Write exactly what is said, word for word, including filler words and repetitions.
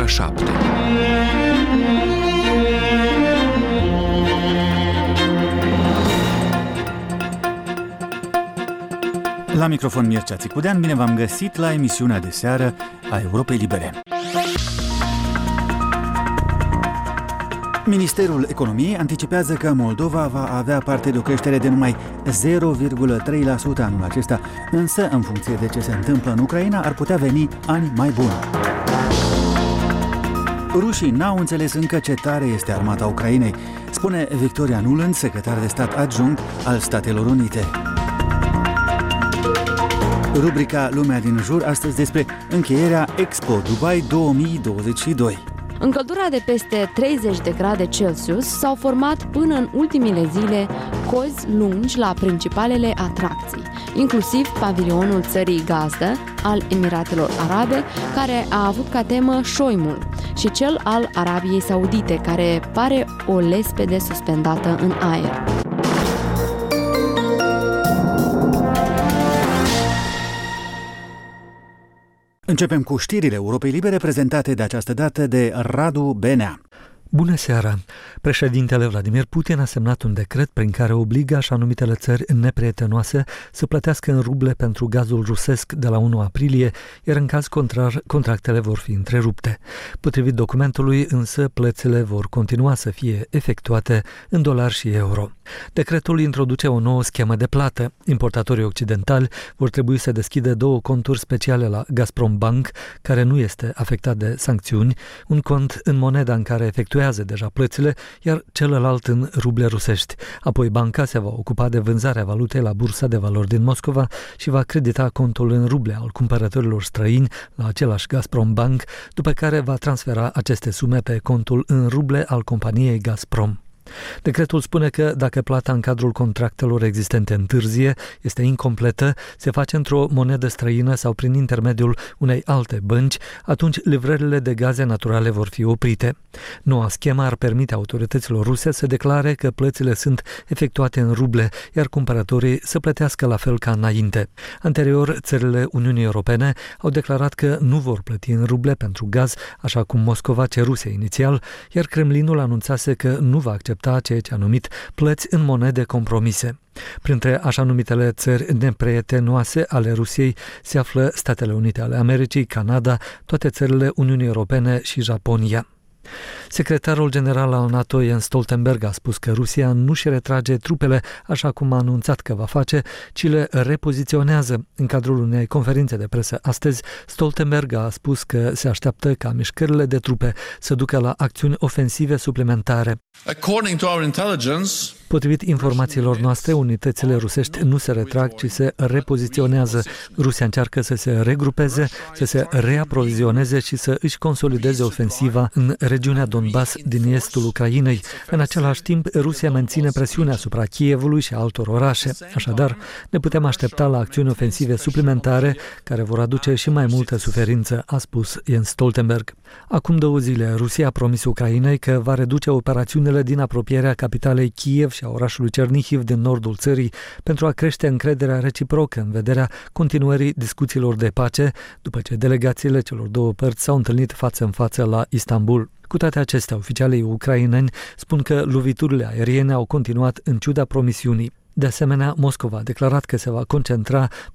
ora șapte. La microfon Mircea Țicudean, bine v-am găsit la emisiunea de seară a Europei Libere. Ministerul Economiei anticipează că Moldova va avea parte de o creștere de numai zero virgulă trei la sută anul acesta, însă, în funcție de ce se întâmplă în Ucraina, ar putea veni ani mai buni. Rușii n-au înțeles încă ce tare este armata Ucrainei, spune Victoria Nuland, secretar de stat adjunct al Statelor Unite. Rubrica Lumea din jur, astăzi despre încheierea Expo Dubai două mii douăzeci și doi. În căldura de peste treizeci de grade Celsius s-au format până în ultimile zile cozi lungi la principalele atracții, inclusiv pavilionul țării gazdă al Emiratelor Arabe, care a avut ca temă șoimul, și cel al Arabiei Saudite, care pare o lespede suspendată în aer. Începem cu știrile Europei Libere prezentate de această dată de Radu Benea. Bună seara! Președintele Vladimir Putin a semnat un decret prin care obligă așa numitele țări neprietenoase să plătească în ruble pentru gazul rusesc de la unu aprilie, iar în caz contrar, contractele vor fi întrerupte. Potrivit documentului, însă, plățile vor continua să fie efectuate în dolari și euro. Decretul introduce o nouă schemă de plată. Importatorii occidentali vor trebui să deschidă două conturi speciale la Gazprom Bank, care nu este afectat de sancțiuni, un cont în moneda în care efectuează deja plățile, iar celălalt în ruble rusești. Apoi banca se va ocupa de vânzarea valutei la bursa de valori din Moscova și va credita contul în ruble al cumpărătorilor străini la același Gazprom Bank, după care va transfera aceste sume pe contul în ruble al companiei Gazprom. Decretul spune că dacă plata în cadrul contractelor existente întârzie, este incompletă, se face într-o monedă străină sau prin intermediul unei alte bănci, atunci livrările de gaze naturale vor fi oprite. Noua schemă ar permite autorităților ruse să declare că plățile sunt efectuate în ruble, iar cumpărătorii să plătească la fel ca înainte. Anterior, țările Uniunii Europene au declarat că nu vor plăti în ruble pentru gaz, așa cum Moscova ceruse inițial, iar Kremlinul anunțase că nu va accepta ceea ce a numit plăți în monede compromise. Printre așa numitele țări neprietenoase ale Rusiei se află Statele Unite ale Americii, Canada, toate țările Uniunii Europene și Japonia. Secretarul general al NATO, Jens Stoltenberg, a spus că Rusia nu își retrage trupele așa cum a anunțat că va face, ci le repoziționează. În cadrul unei conferințe de presă astăzi, Stoltenberg a spus că se așteaptă ca mișcările de trupe să ducă la acțiuni ofensive suplimentare. According to our intelligence, Potrivit informațiilor noastre, unitățile rusești nu se retrag, ci se repoziționează. Rusia încearcă să se regrupeze, să se reaprovizioneze și să își consolideze ofensiva în regiunea Donbass din estul Ucrainei. În același timp, Rusia menține presiunea asupra Kievului și altor orașe. Așadar, ne putem aștepta la acțiuni ofensive suplimentare care vor aduce și mai multă suferință, a spus Jens Stoltenberg. Acum două zile, Rusia a promis Ucrainei că va reduce operațiunile din apropierea capitalei Kiev și a orașului Cernihiv din nordul țării pentru a crește încrederea reciprocă în vederea continuării discuțiilor de pace, după ce delegațiile celor două părți s-au întâlnit față în față la Istanbul. Cu toate acestea, oficialii ucraineni spun că loviturile aeriene au continuat în ciuda promisiunii. De asemenea, Moscova a declarat că se va concentra